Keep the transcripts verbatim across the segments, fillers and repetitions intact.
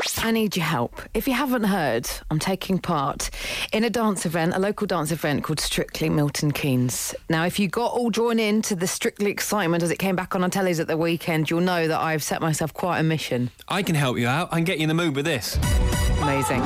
I need your help. If you haven't heard, I'm taking part in a dance event, a local dance event called Strictly Milton Keynes. Now, if you got all drawn into the Strictly excitement as it came back on on tellies at the weekend, you'll know that I've set myself quite a mission. I can help you out. I can get you in the mood with this. Amazing.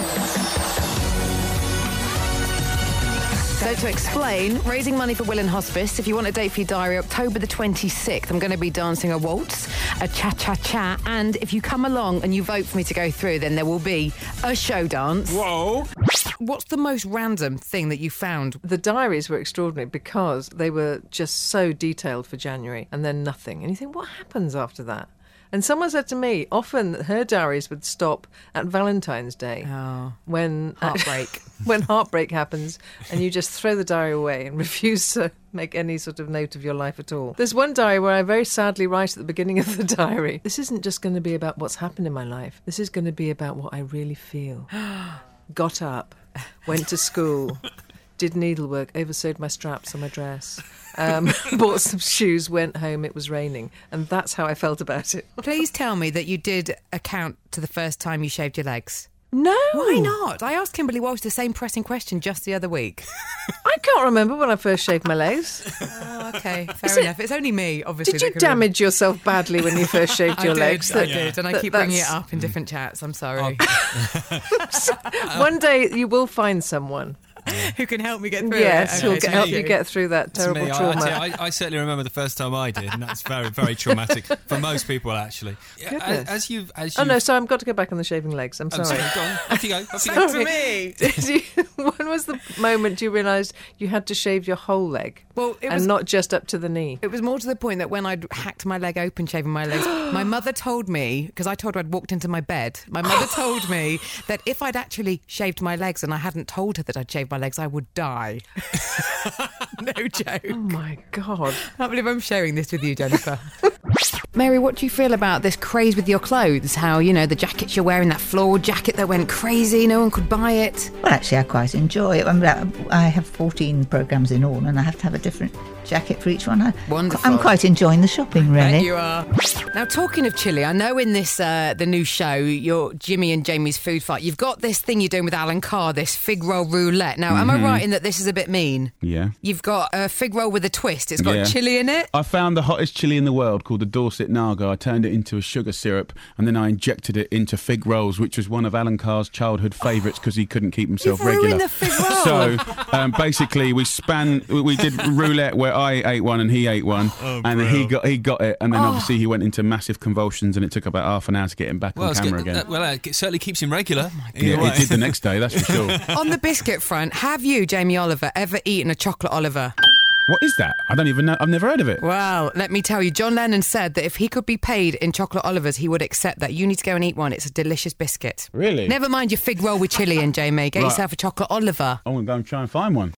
So to explain, raising money for Willen Hospice. If you want a date for your diary, October the twenty-sixth, I'm going to be dancing a waltz, a cha-cha-cha, and if you come along and you vote for me to go through, then there will be a show dance. Whoa! What's the most random thing that you found? The diaries were extraordinary because they were just so detailed for January and then nothing. And you think, what happens after that? And someone said to me, often her diaries would stop at Valentine's Day. Oh, when heartbreak. when heartbreak happens and you just throw the diary away and refuse to make any sort of note of your life at all. There's one diary where I very sadly write at the beginning of the diary, this isn't just going to be about what's happened in my life. This is going to be about what I really feel. Got up, went to school, did needlework, oversewed my straps on my dress. Um, bought some shoes, went home, it was raining. And that's how I felt about it. Please tell me that you did account to the first time you shaved your legs. No. Why not? I asked Kimberly Walsh the same pressing question just the other week. I can't remember when I first shaved my legs. Oh, OK, fair Is enough. it, it's only me, obviously. Did you damage remember. yourself badly when you first shaved your I legs? Did, I did, and I that, keep bringing it up in different chats. I'm sorry. Oh. One day you will find someone who can help me get through yes, it. who'll Okay, get, help you get through that terrible me. trauma. I, I, I certainly remember the first time I did, and that's very, very traumatic for most people, actually. As, as you've, as oh you've... no, sorry, I've got to go back on the shaving legs. I'm sorry. I'm sorry. Go on. Off you go. Off you Back go. to me. Did you, when was the moment you realised you had to shave your whole leg? Well, it and was, not just up to the knee. It was more to the point that when I'd hacked my leg open, shaving my legs, my mother told me, because I told her I'd walked into my bed, my mother told me that if I'd actually shaved my legs and I hadn't told her that I'd shaved my legs, I would die. No joke. Oh my God. I can't believe I'm sharing this with you, Jennifer. Mary, what do you feel about this craze with your clothes? How, you know, the jackets you're wearing, that floral jacket that went crazy, no one could buy it. Well, actually, I quite enjoy it. I, mean, I have fourteen programmes in all, and I have to have a different jacket for each one. I, Wonderful. I'm quite enjoying the shopping, really. Bet you are. Now, talking of chili, I know in this uh, the new show, your Jimmy and Jamie's Food Fight, you've got this thing you're doing with Alan Carr, this fig roll roulette. Now, mm-hmm. am I right in that this is a bit mean? Yeah. You've got a fig roll with a twist. It's got yeah. chili in it. I found the hottest chili in the world called the Dorset Naga. I turned it into a sugar syrup and then I injected it into fig rolls, which was one of Alan Carr's childhood favourites because he couldn't keep himself You've regular. ruined the fig roll. So um, basically, we span. We did roulette where I ate one and he ate one, oh, and then he got he got it, and then oh. obviously he went into massive convulsions, and it took about half an hour to get him back well, on camera good. again. Uh, well, it certainly keeps him regular. Oh yeah, it did the next day, that's for sure. On the biscuit front, have you, Jamie Oliver, ever eaten a chocolate Oliver? What is that? I don't even know. I've never heard of it. Well, let me tell you, John Lennon said that if he could be paid in chocolate Olivers, he would accept that. You need to go and eat one. It's a delicious biscuit. Really? Never mind your fig roll with chili in, Jamie. Get Right. yourself a chocolate Oliver. I'm going to go and try and find one.